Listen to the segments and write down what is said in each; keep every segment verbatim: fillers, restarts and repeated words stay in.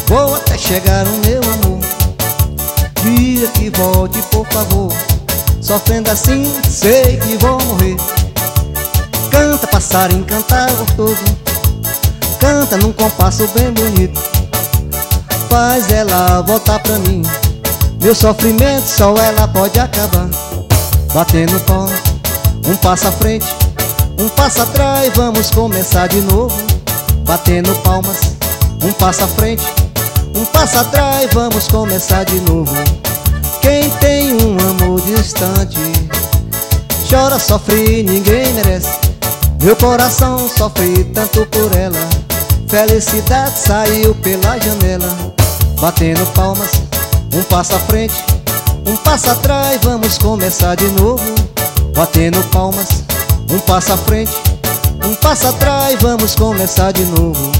vou até chegar o meu amor. Dia que volte, por favor. Sofrendo assim, sei que vou morrer. Canta, passarinho, canta gostoso. Canta num compasso bem bonito. Faz ela voltar pra mim. Meu sofrimento só ela pode acabar. Batendo palma, um passo à frente, um passo atrás, vamos começar de novo. Batendo palmas, um passo à frente, um passo atrás, vamos começar de novo. Quem tem um amor distante chora, sofre, ninguém merece. Meu coração sofre tanto por ela. Felicidade saiu pela janela. Batendo palmas, um passo à frente, um passo atrás, vamos começar de novo. Batendo palmas, um passo à frente, um passo atrás, vamos começar de novo.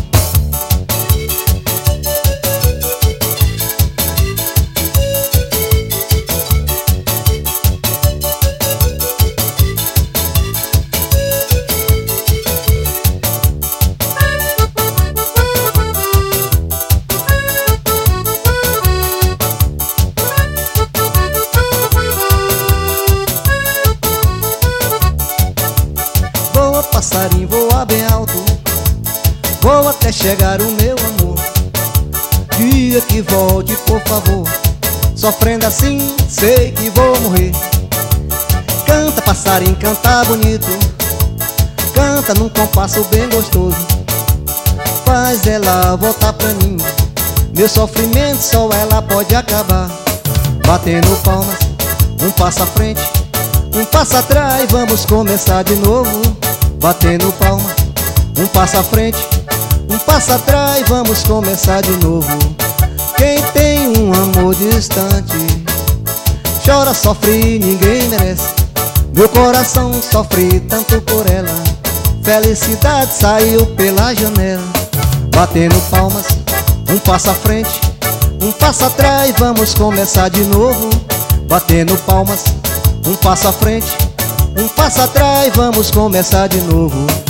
Voa, passarinho, voa bem alto, vou até chegar o meu amor. Dia que volte, por favor. Sofrendo assim, sei que vou morrer. Canta, passarinho, canta bonito. Canta num compasso bem gostoso. Faz ela voltar pra mim. Meu sofrimento só ela pode acabar. Batendo palmas, um passo à frente, um passo atrás, vamos começar de novo. Batendo palma, um passo à frente, um passo atrás, vamos começar de novo. Quem tem um amor distante chora, sofre, ninguém merece. Meu coração sofre tanto por ela. Felicidade saiu pela janela. Batendo palmas, um passo à frente, um passo atrás, vamos começar de novo. Batendo palmas, um passo à frente, um passo atrás, vamos começar de novo.